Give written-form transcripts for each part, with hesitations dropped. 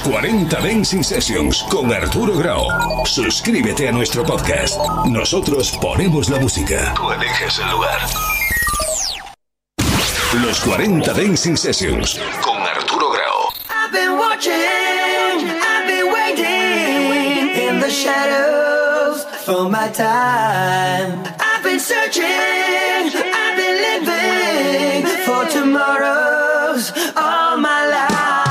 40 Dancing Sessions con Arturo Grau. Suscríbete a nuestro podcast. Nosotros ponemos la música. Tú eliges el lugar. Los 40 Dancing Sessions con Arturo Grau. I've been watching, I've been waiting in the shadows for my time. I've been searching, I've been living for tomorrows all my life.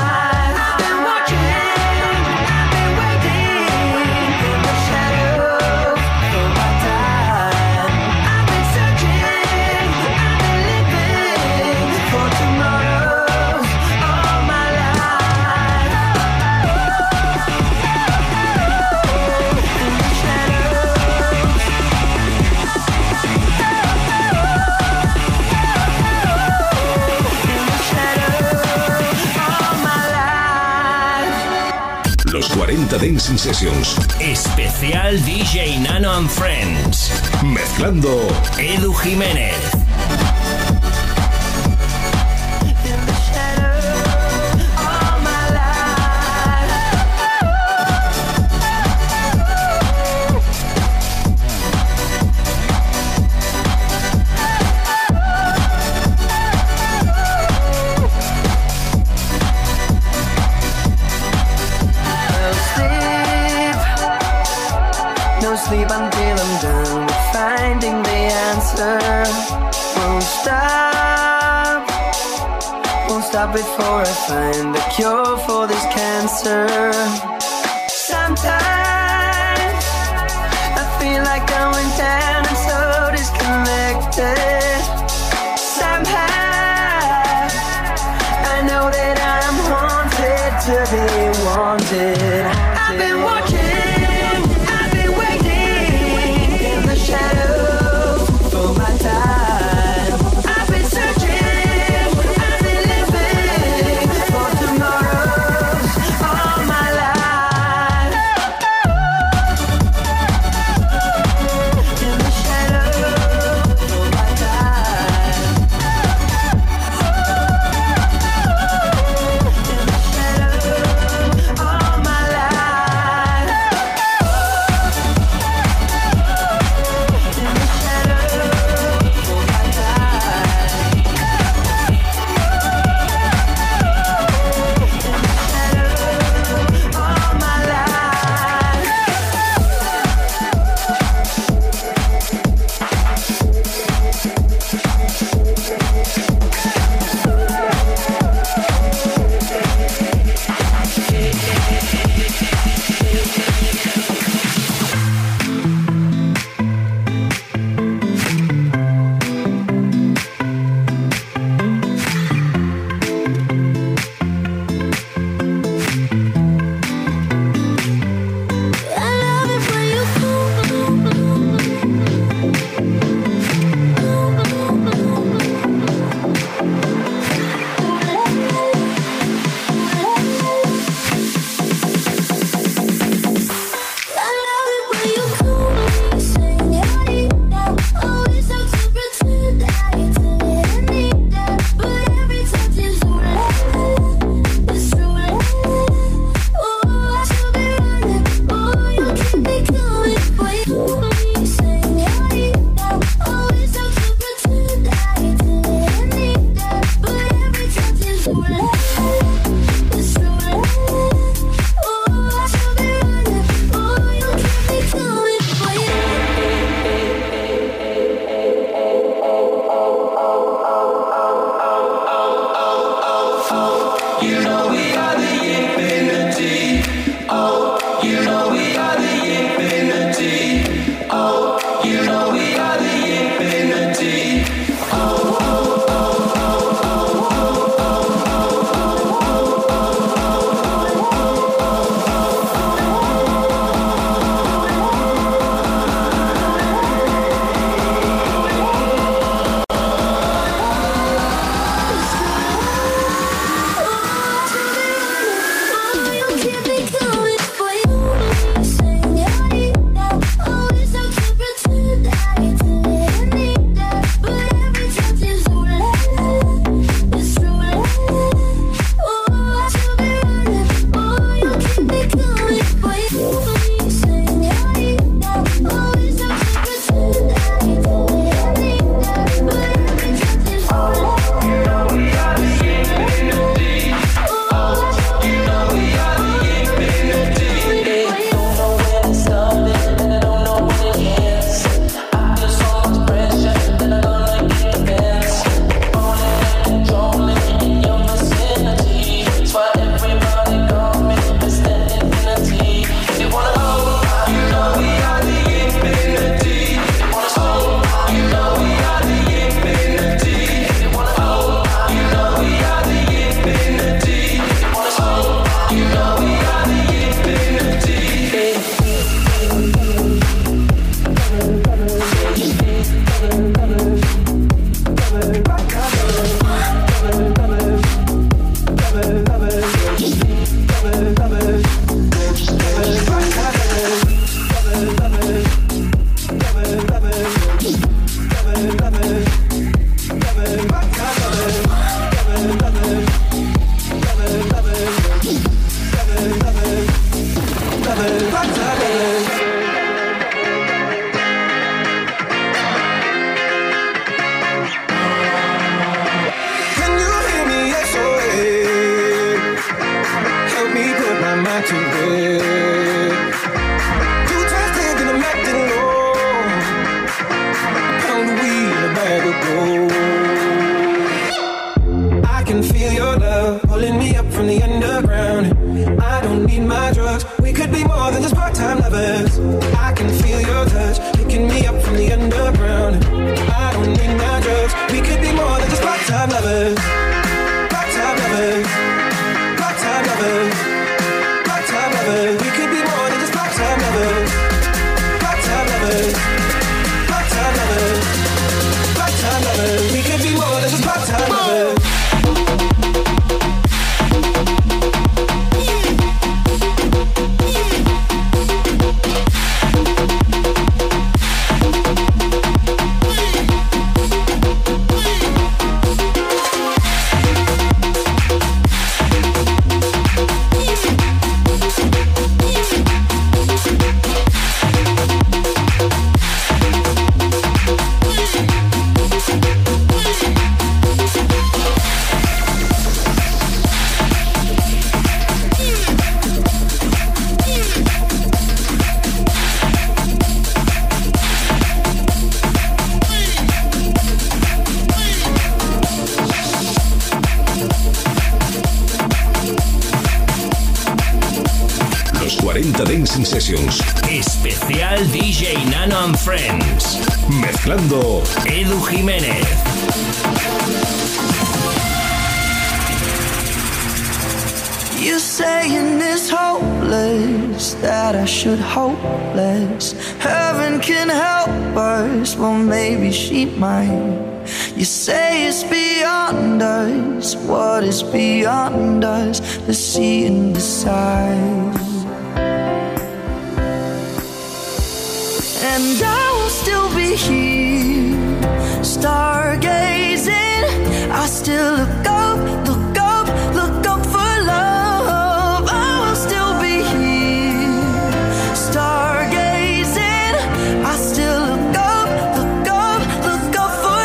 Los 40 Dancing Sessions. Especial DJ Nano and Friends. Mezclando Edu Jiménez. Sleep until I'm done with finding the answer. Won't stop before I find the cure for this cancer. Sometimes I feel like going down and so disconnected. Somehow I know that I'm haunted to be wanted. I've been watching, shadows for my time. I've been searching, I've been living for tomorrows all my life. In the shadows for my time. In the shadows all my life. I can feel your love pulling me up from the underground. I don't need my drugs. We could be more than just part-time lovers. I can feel your touch picking me up from the underground. I don't need my drugs. We could be more than just part-time lovers. Part-time lovers. Part-time lovers. Part-time lovers. We could be more than just part-time lovers. Part-time lovers. Part-time lovers. Part-time lovers. We could be more than just part-time lovers. Dancing Sessions. Especial DJ Nano and Friends. Mezclando Edu Jiménez. You saying it's hopeless, that I should hope less. Heaven can help us, well maybe she might. You say it's beyond us, what is beyond us? Let's see and decide. And I will still be here, stargazing. I still look up, look up, look up for love. I will still be here, stargazing. I still look up, look up, look up for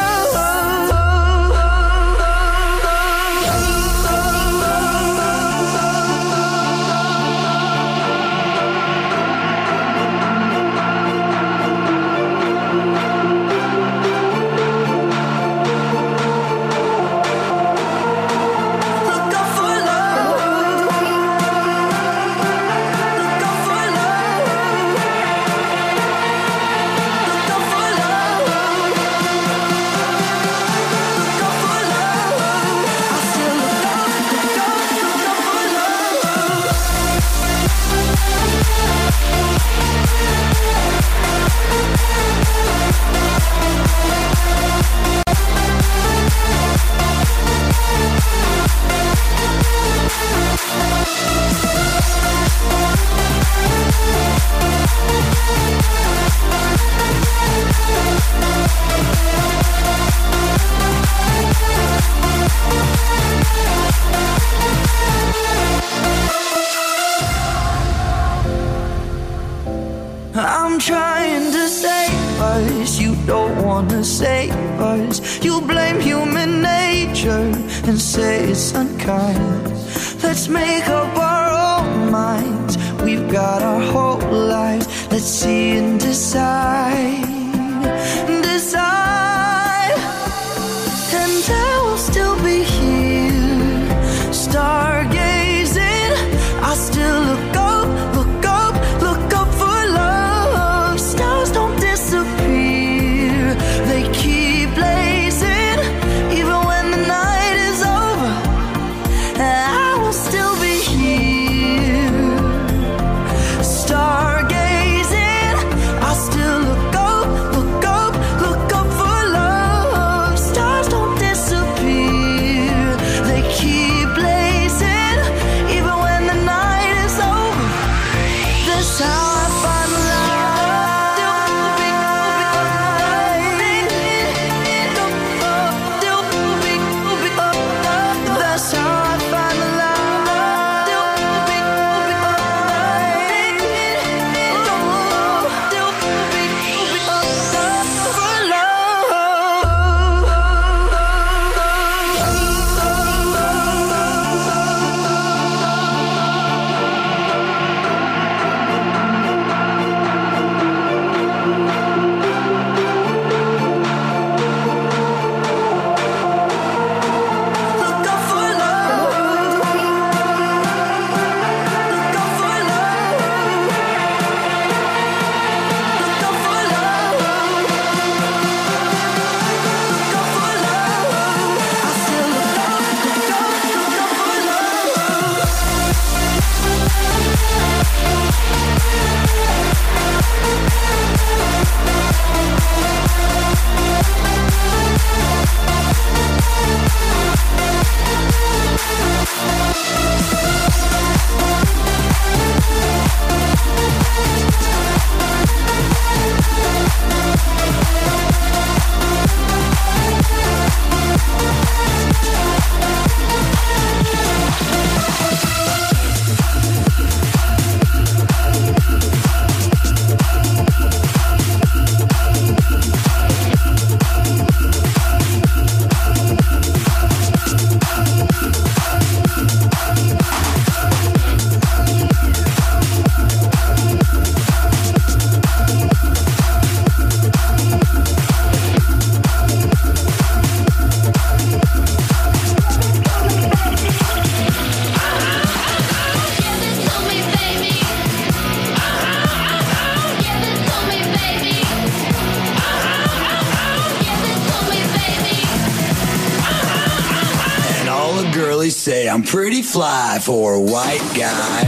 I'm trying to save us, you don't wanna save us. You blame human nature and say it's unkind. Let's make up our own minds, we've got our whole lives. Let's see and decide, decide. And I will still be here, stargazing. I still look up, look up, look up for love. Stars don't disappear, they keep blazing. Even when the night is over, I will still be here, stargazing. I still look up, look up, look up for girlies say I'm pretty fly for a white guy.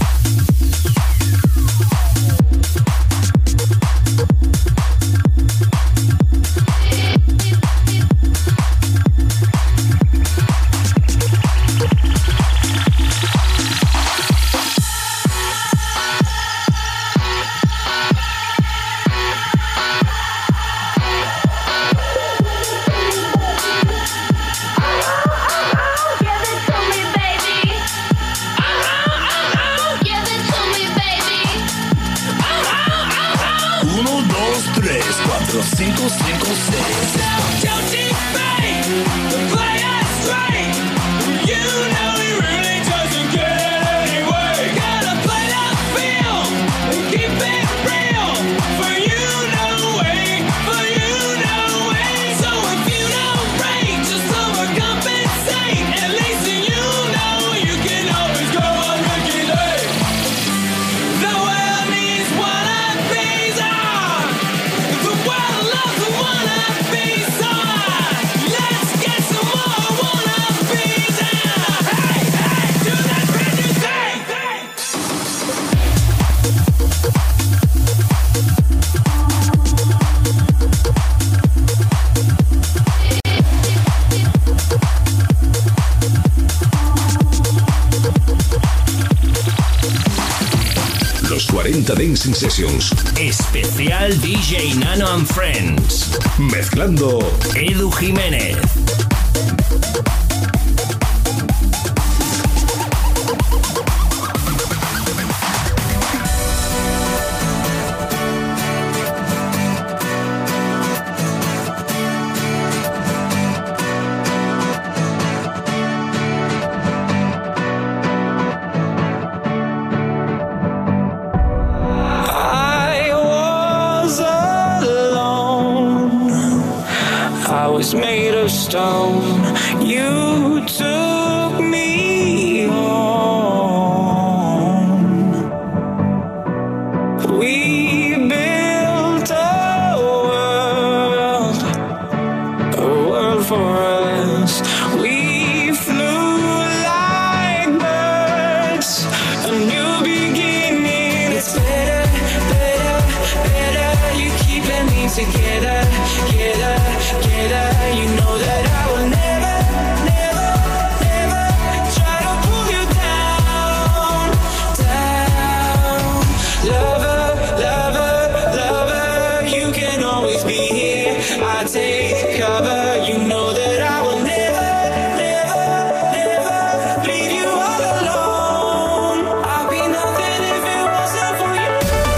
Dancing Sessions. Especial DJ Nano and Friends. Mezclando Edu Jiménez. Made of stone, you took me home. We built a world for us. We flew like birds, a new beginning. It's better, better, better. You keeping me together, together. You know that I will never, never, never try to pull you down, down. Lover, lover, lover, you can always be here. I take cover. You know that I will never, never, never leave you all alone. I'll be nothing if it wasn't for you.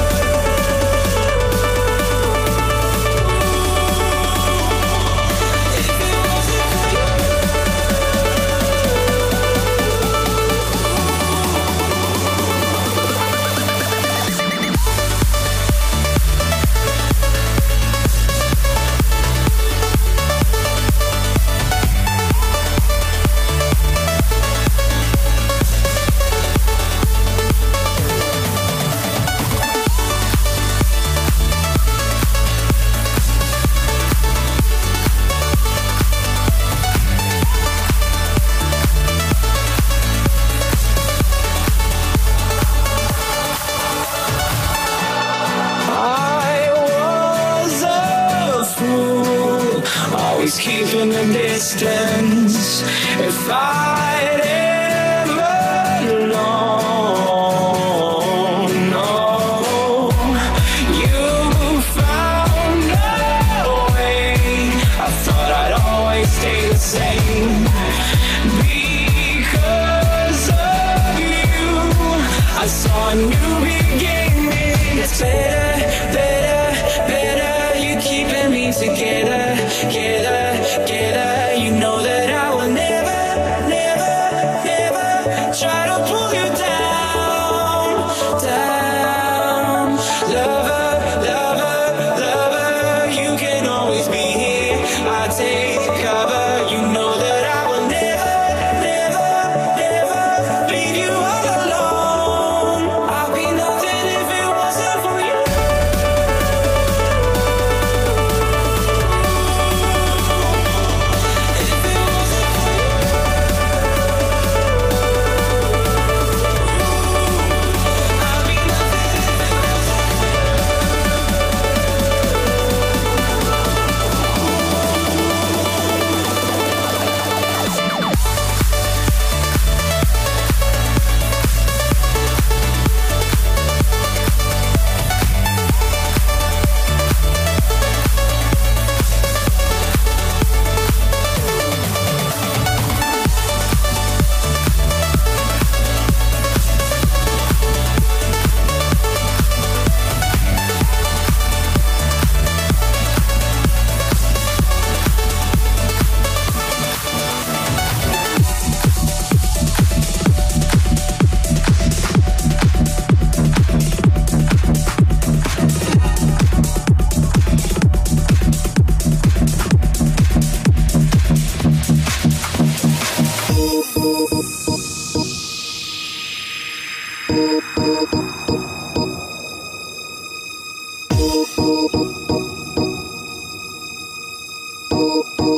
Keeping the distance. If I'd ever known, no, you found a way. I thought I'd always stay the same. Because of you, I saw a new beginning. It's better, better, better. You keeping me together, together. You know that I will never, never, never try to pull you down, down. Lover, lover, lover, you can always be here. I take cover. You know that I will never, never, never leave you all alone. I'll be nothing if it wasn't for you. If it wasn't for you.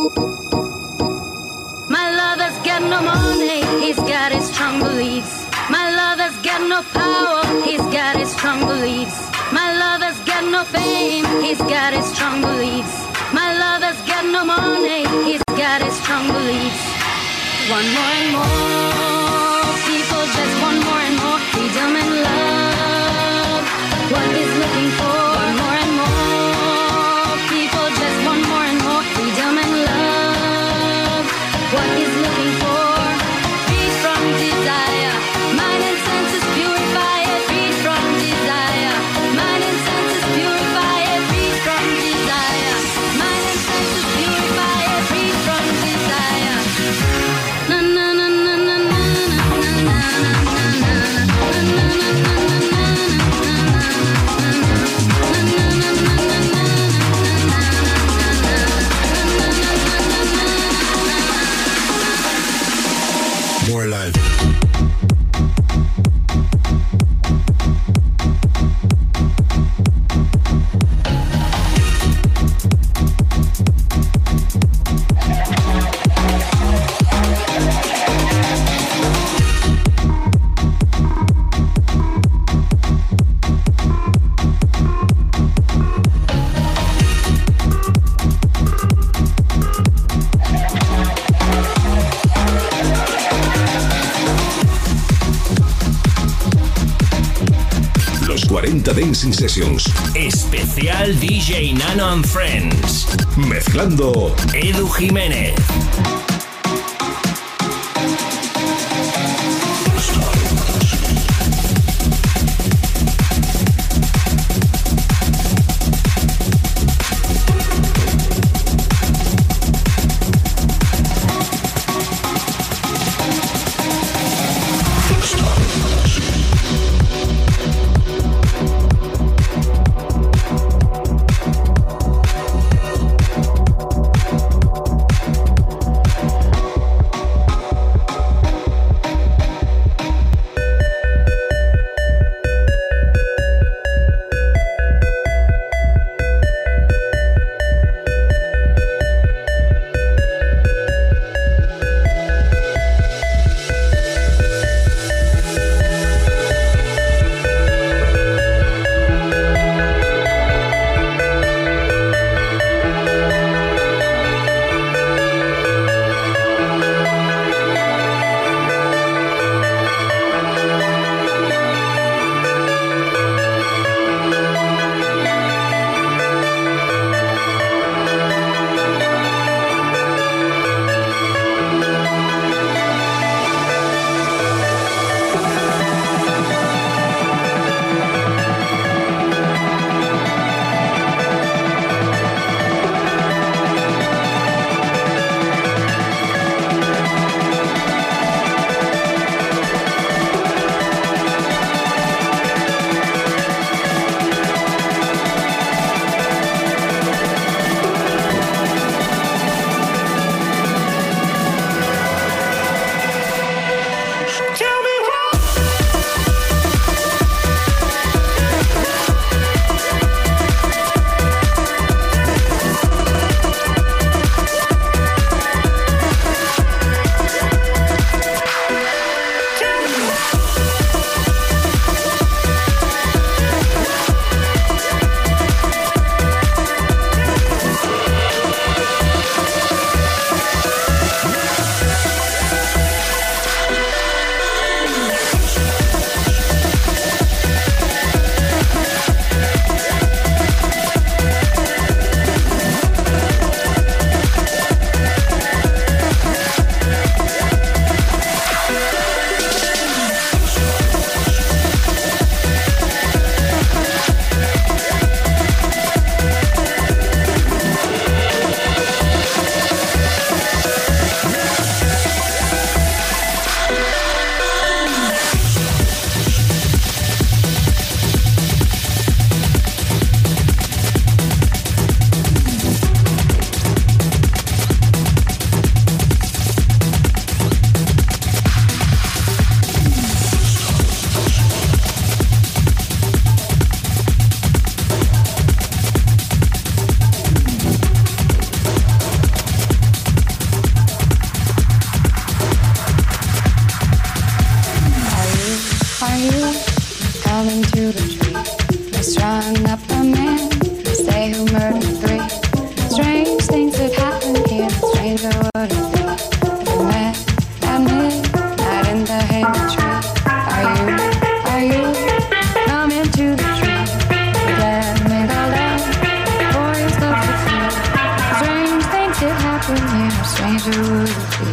My lover's got no money, he's got his strong beliefs. My lover's got no power, he's got his strong beliefs. My lover's got no fame, he's got his strong beliefs. My lover's got no money, he's got his strong beliefs. One more and more, people just want more and more freedom and love. What he's looking for, one more and more, people just want more and more freedom and love. What he's looking for, free from desire, mind and senses purify it, free from desire, mind and senses purify it, free from desire, mind and senses purify it, free from desire. Na na na na na na na na More live. Los 40 Dancing Sessions. Especial DJ Nano and Friends. Mezclando Edu Jiménez. happen here, a stranger would it be?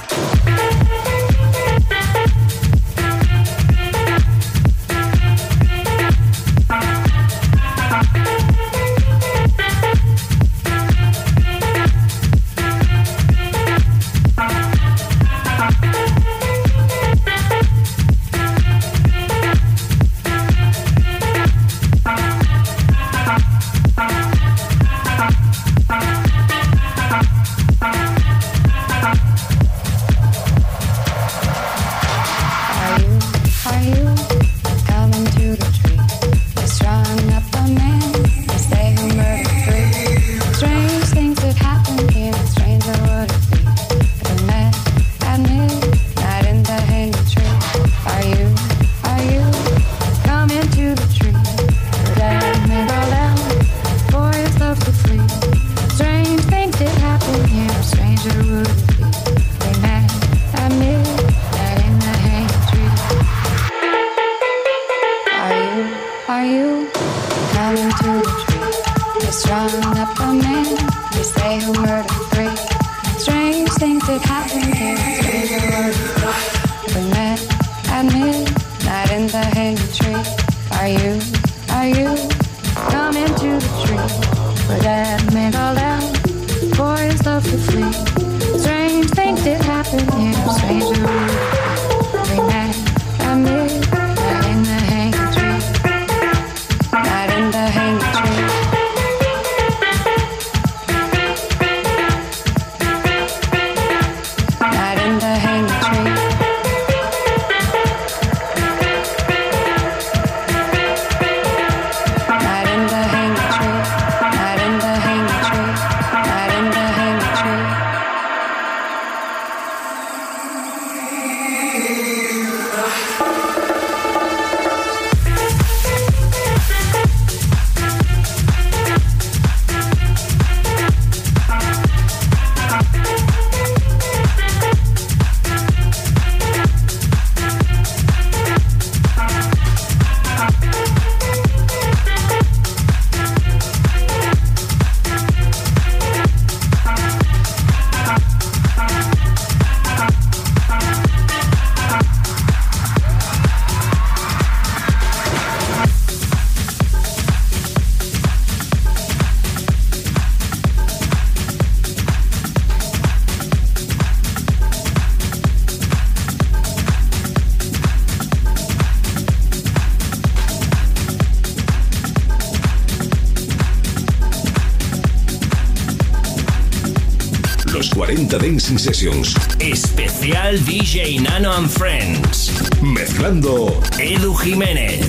Dancing Sessions. Especial DJ Nano and Friends. Mezclando Edu Jiménez.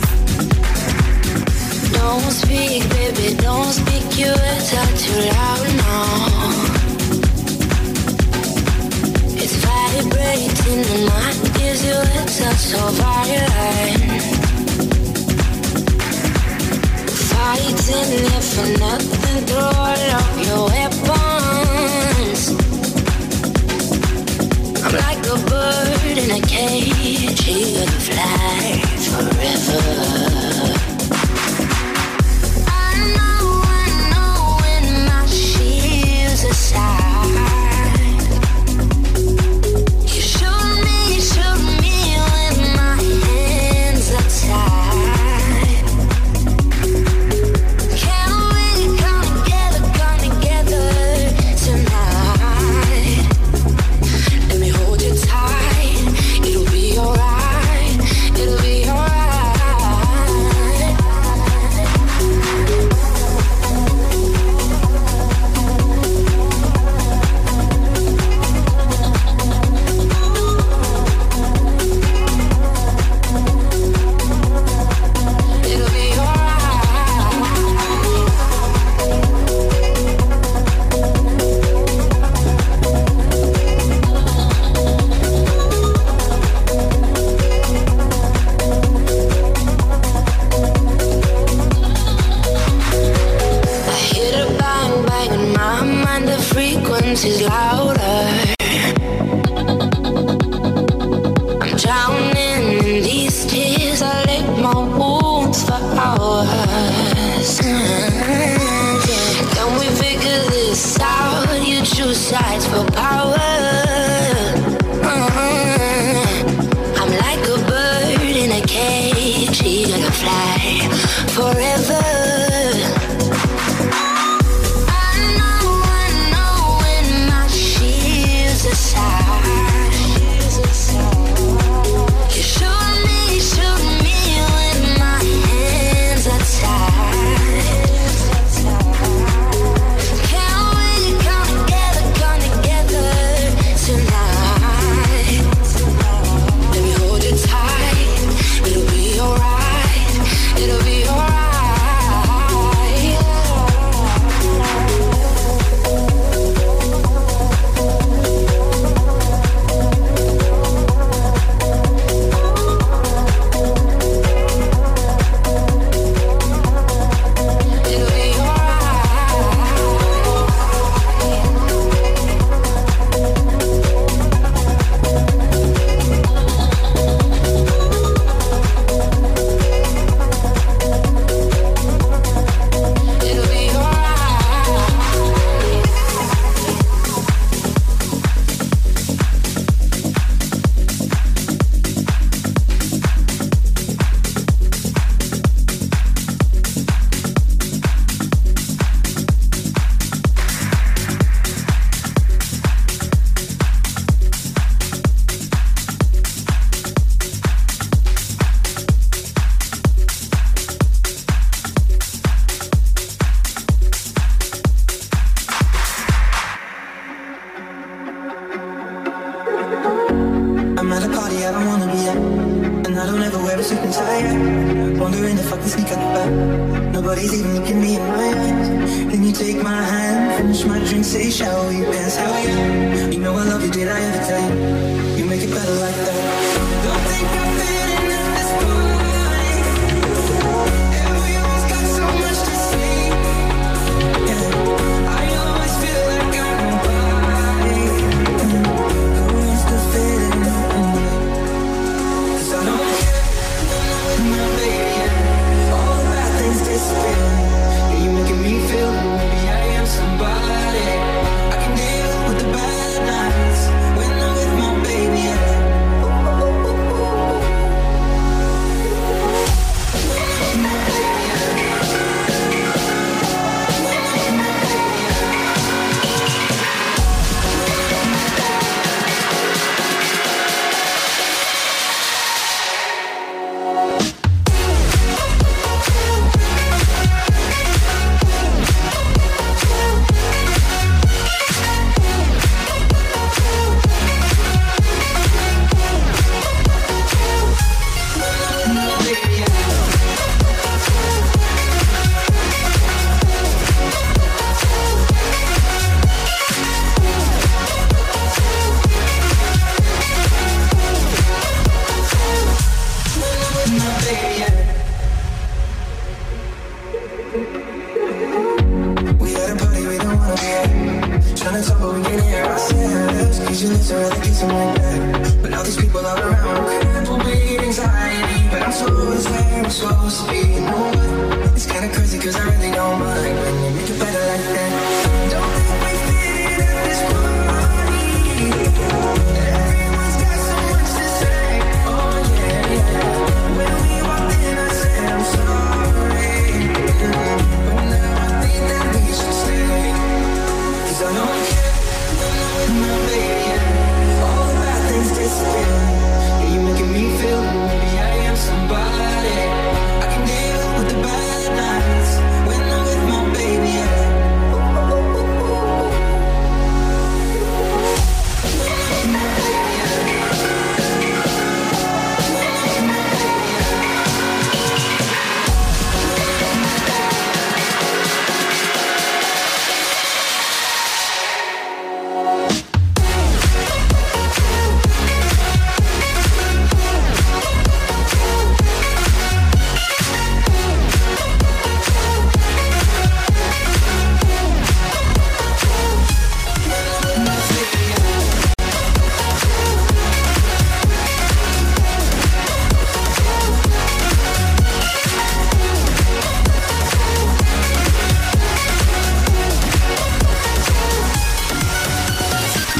Don't speak, baby, don't speak. You talk too loud now. It's vibrating in my ears. You touch so violent. Fighting here for nothing. Throw all of your weapons. I'm like a bird in a cage, here to fly forever. I know when my shield's aside. You shoot me when my hands are tied. Can we come together tonight? Let me hold you tight. It'll be alright. It'll be alright. fights for power. I'm like a bird in a cage, eager to fly forever.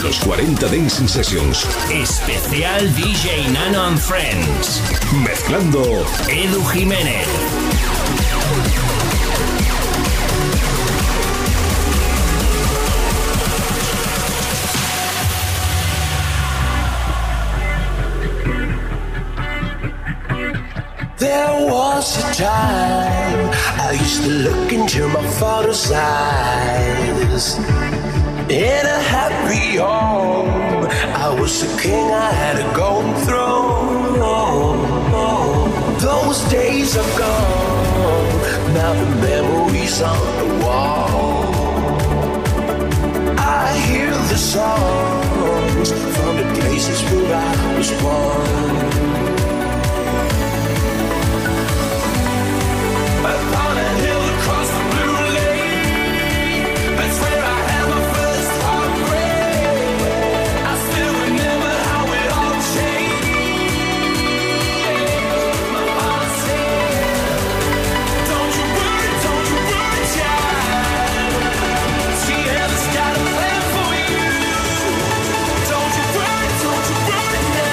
Los 40 Dancing Sessions. Especial DJ Nano and Friends. Mezclando Edu Jiménez. There was a time I used to look into my father's eyes. In a happy home, I was a king, I had a golden throne. Those days are gone, now the memories on the wall. I hear the songs from the places where I was born. Upon a hill across the blue lake, that's where I had my first heartbreak. I still remember how it all changed. My mama said, don't you worry, child. She has got a plan for you. Don't you worry now.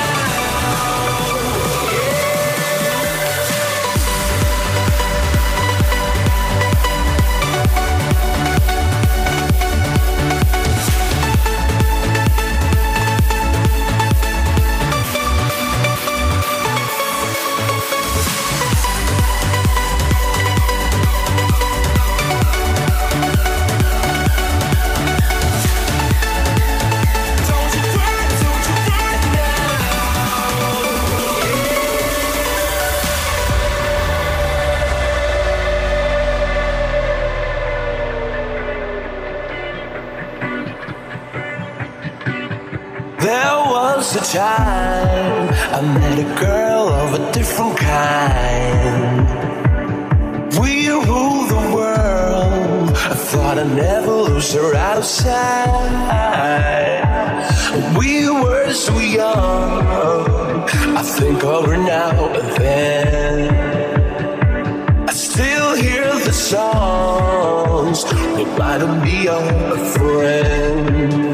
There was a time I met a girl of a different kind. We ruled the world. I thought I'd never lose her out of sight. We were so young, I think of her now and then. I still hear the songs, reminding me of a friend.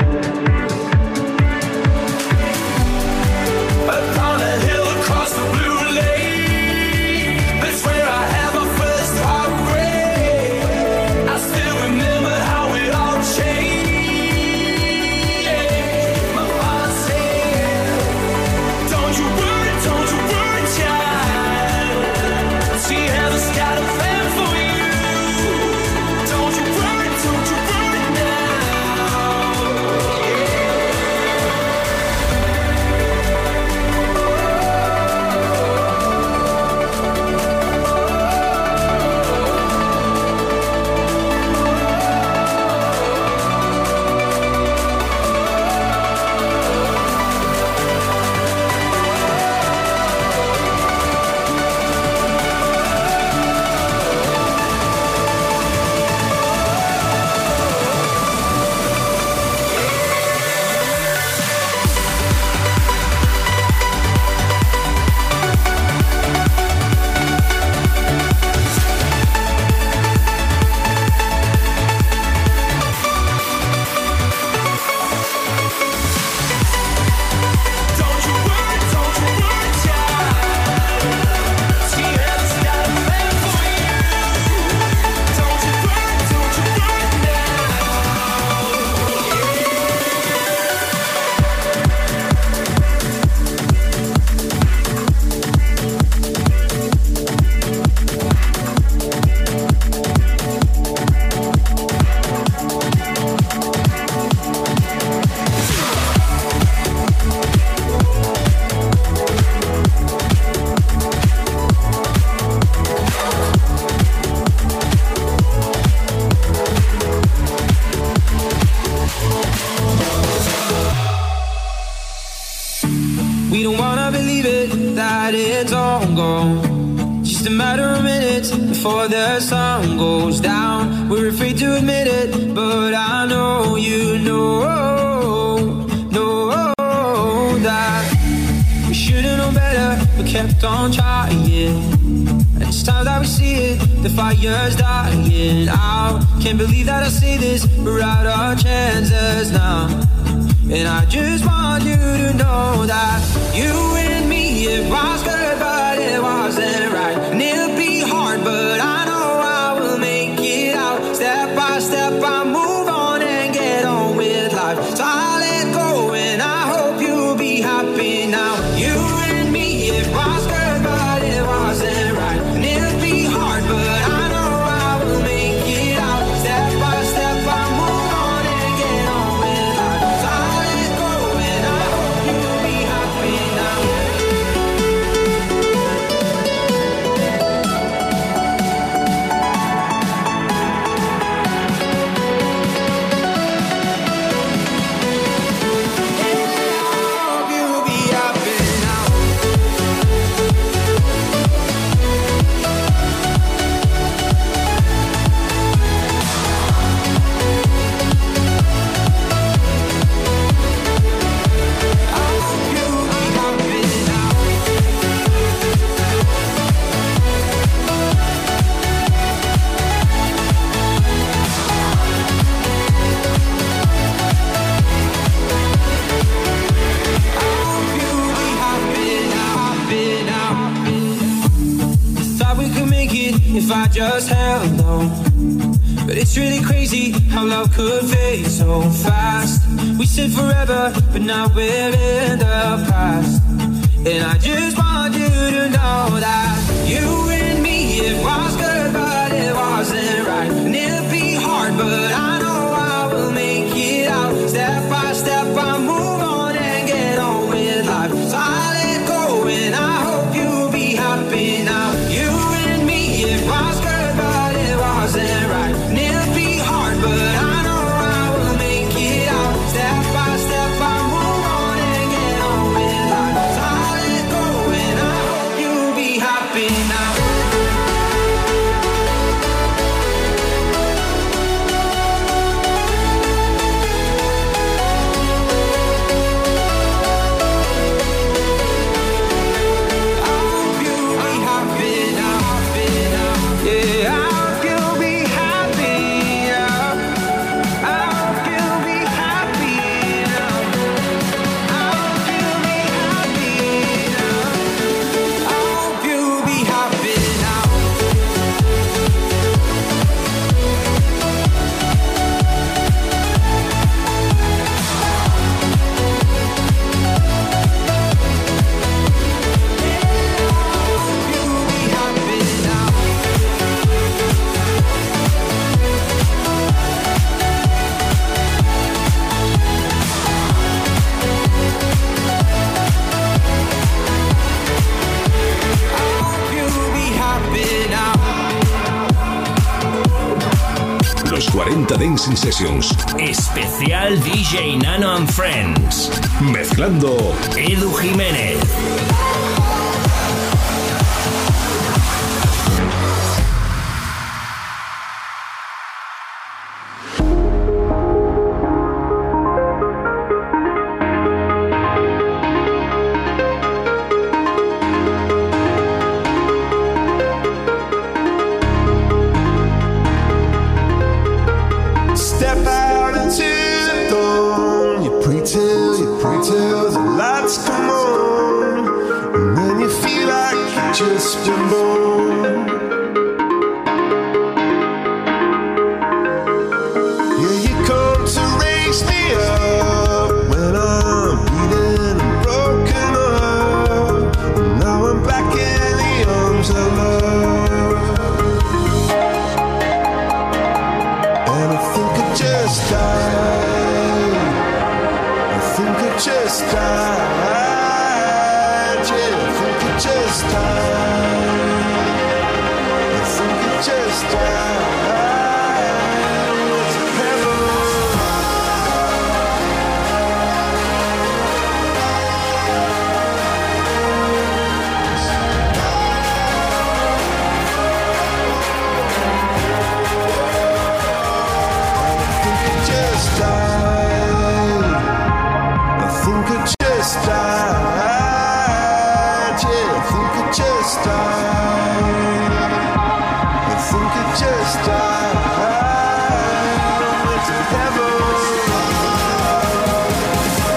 We don't wanna believe it, that it's all gone. Just a matter of minutes before the sun goes down. We're afraid to admit it, but I know you know that we should've known better, but kept on trying. And it's time that we see it, the fire's dying out. Can't believe that I say this, we're out our chances now. And I just want you to know that you and me, it was good, but it wasn't right. And it'll be hard, but I know I will make it out. Step by step, I move on and get on with life. So I let go and I hope you'll be happy now. You and me, it was good, but it wasn't right. And it'll be hard, but I know I will make it out. Step by step, I move on and get on with life. So I let go and I hope you'll be happy now. If I just held on, but it's really crazy how love could fade so fast. We said forever, but now we're in the past. And I just want you to know that you and me, it was good, but it wasn't right. And it'll be hard, but I know I will make it out. Step by step, I move on and get on with life. So I let go and I hope you'll be happy now. You and me, it was good, but it wasn't right. And it'll be hard, but I know I will make it out. Step by step, I move on and get on with life. So I let go and I hope you'll be happy now. Los 40 Dancing Sessions. Especial DJ Nano and Friends. Mezclando Edu Jiménez. Step out into the dawn. You pray till the lights come on, and then you feel like you've just been born. Yeah, you come to raise me up when I'm beaten and broken up, and now I'm back in the arms of love. And I think I just died. I think I just died. Yeah, I think I just died. I think I just died. What's heaven? Just died. I think I just died. Yeah, I think I just died. I think I just died. Went to heaven.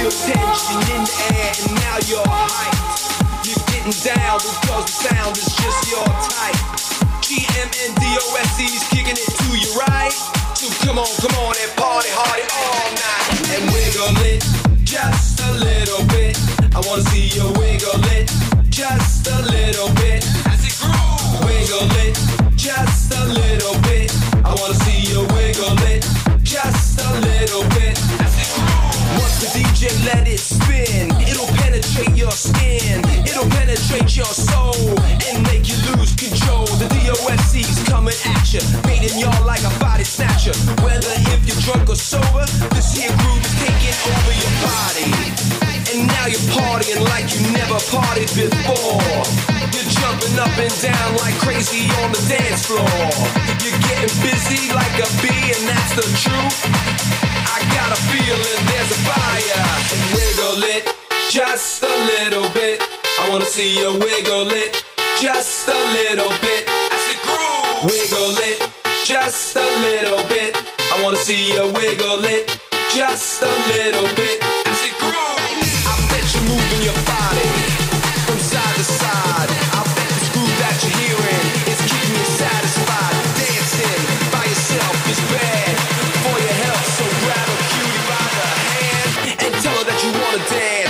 feel tension in the air and now you're hyped. You're getting down because the sound is just your type. GMNDOSE's kicking it to you, right? So come on and party hardy all night. And wiggle it just a little bit. I wanna see you wiggle it just a little bit. As it grows, wiggle it just a little bit. I wanna see you wiggle it just a little bit. As it grows, once the DJ let it spin, it'll penetrate your skin, it'll penetrate your soul and make you lose control. The DOSC's coming at you, beating y'all like a body snatcher. Whether if you're drunk or sober, this here groove is taking over your body. And now you're partying like you never partied before. You're jumping up and down like crazy on the dance floor. You're getting busy like a bee, and that's the truth. I got a feeling there's a fire. And wiggle it just a little bit. I wanna see you wiggle it just a little bit. As it grows, wiggle it just a little bit. I wanna see you wiggle it just a little bit. As it grows, I bet you're moving your body from side to side. I bet this groove that you're hearing is keeping you satisfied. Dancing by yourself is bad for your health, so grab a cutie by the hand and tell her that you wanna dance.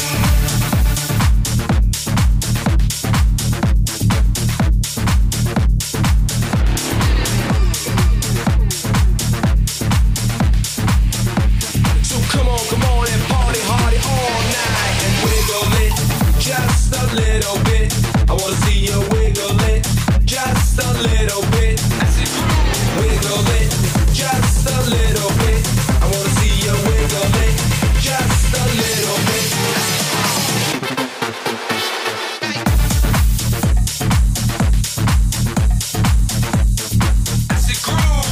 Little bit, I wanna see you wiggle it just a little bit. As it wiggle it just a little bit. I wanna see you wiggle it just a little bit. As it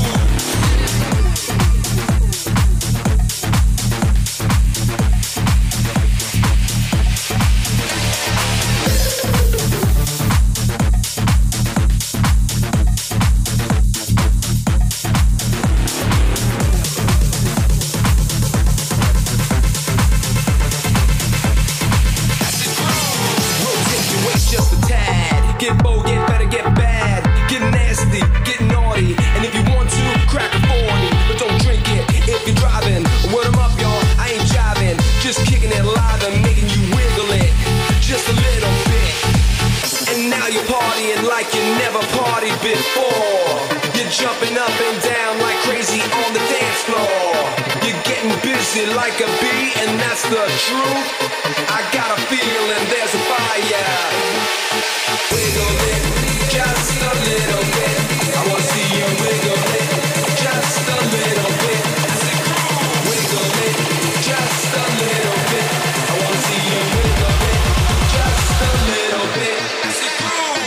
get bold, get better, get bad, get nasty, get naughty, and if you want to, crack a 40, but don't drink it if you're driving. Word 'em up, y'all, I ain't jiving, just kicking it live and making you wiggle it, just a little bit. And now you're partying like you never partied before. You're jumping up and down like crazy on the dance floor. You're getting busy like a bee, and that's the truth. I got a feeling there's a fire. Wiggle it just a little bit. I wanna see you wiggle it just a little bit. As it grows, wiggle it just a little bit. I wanna see you wiggle it just a little bit. As it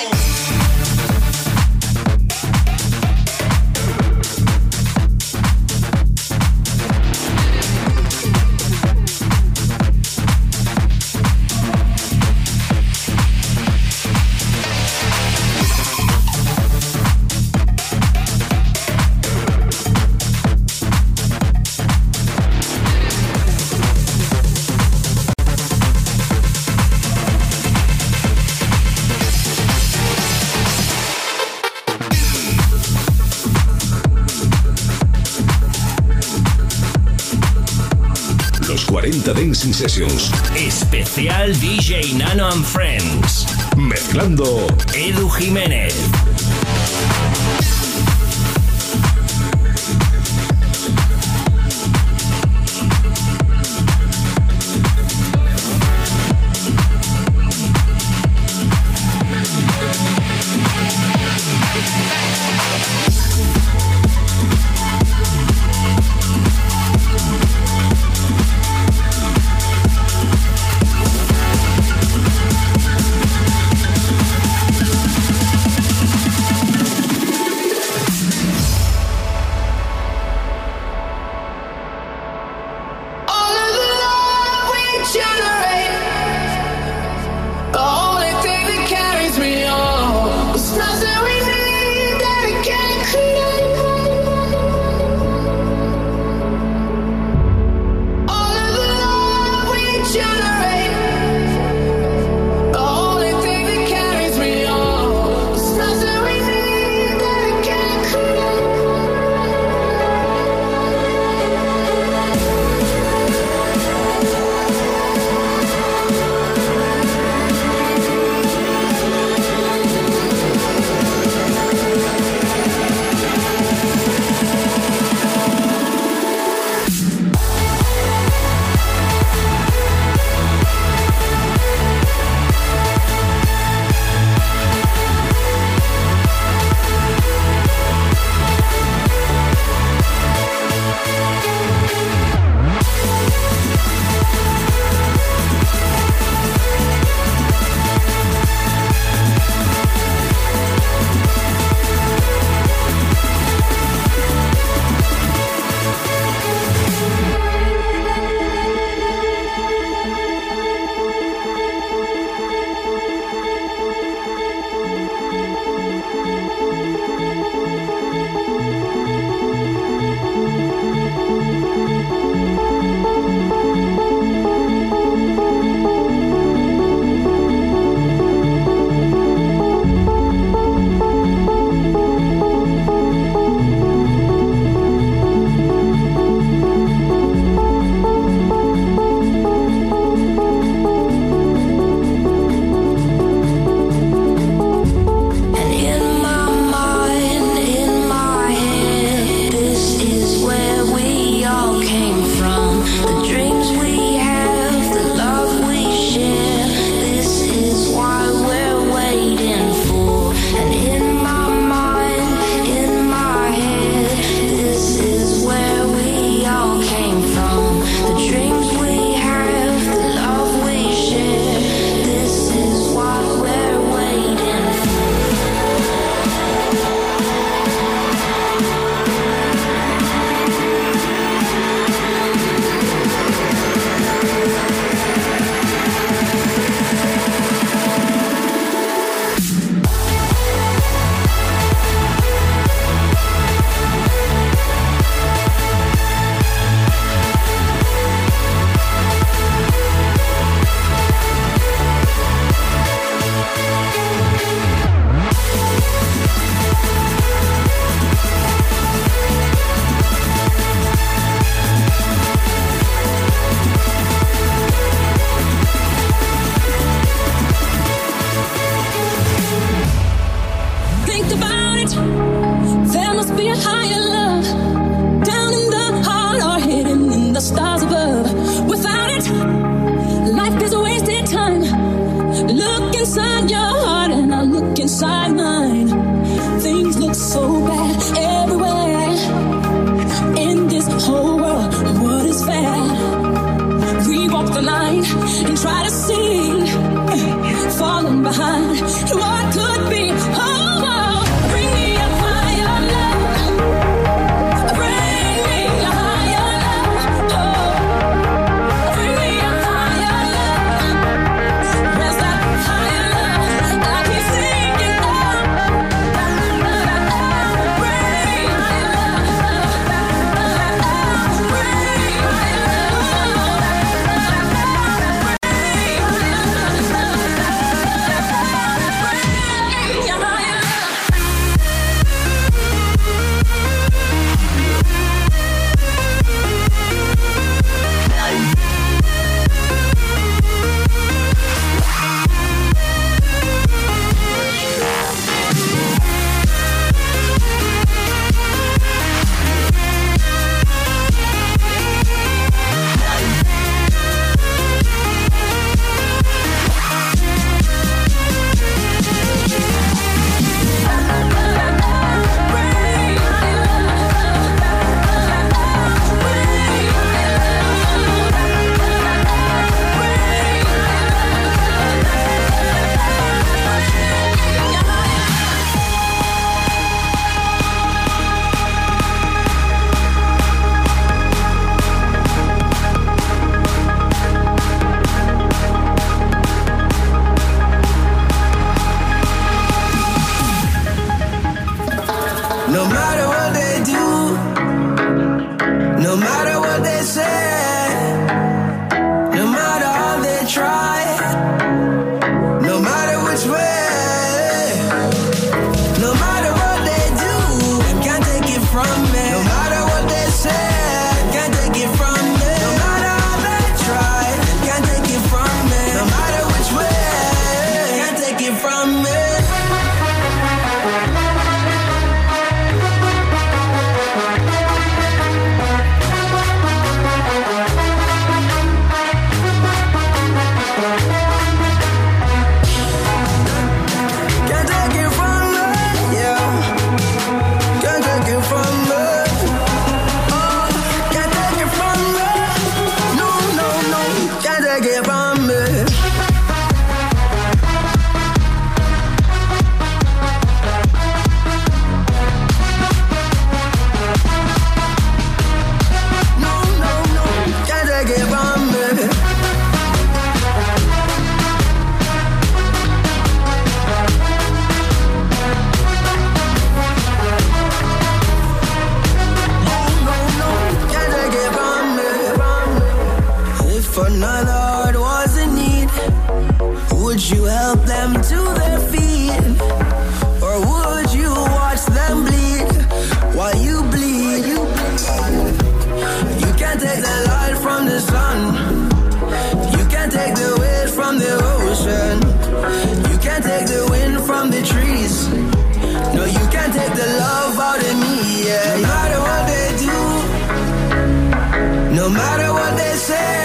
Los 40 Dancing Sessions. Especial DJ Nano and Friends. Mezclando Edu Jiménez. walk the line and try to see, falling behind what could be. Oh, oh, bring me a higher love. Bring me a higher love. Oh, bring me a higher love. Where's that higher love? I keep thinking of. No matter what they do, no matter what they say, no matter how they try, no matter which way, no matter what they do, can't take it from me. No matter what they say, can't take it from me. No matter how they try, can't take it from me. No matter which way, can't take it from me. Another heart was in need. Would you help them to their feet? Or would you watch them bleed while you bleed? You can't take the light from the sun. You can't take the wind from the ocean. You can't take the wind from the trees. No, you can't take the love out of me, yeah. No matter what they do, no matter what they say,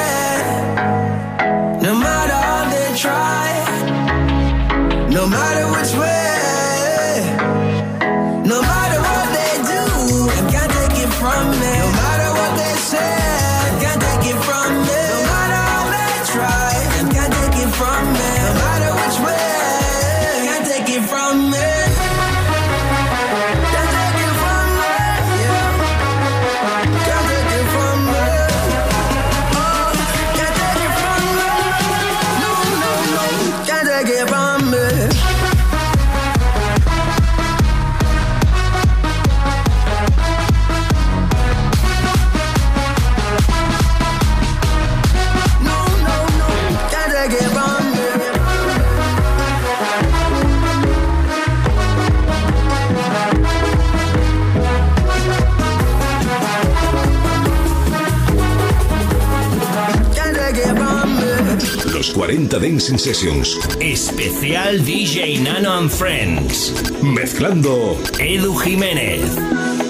no matter how they try, no matter which way, no matter what they do, can't take it from me. No matter what they say, can't take it from me. No matter how they try, can't take it from me. No matter which way, can't take it from me. Can't take it from me, yeah. Can't take it from me. Can't take it from me. No, no, no, can't take it from me. Can't take it from me. Los 40 Dancing Sessions. Especial DJ Nano and Friends. Mezclando Edu Jiménez.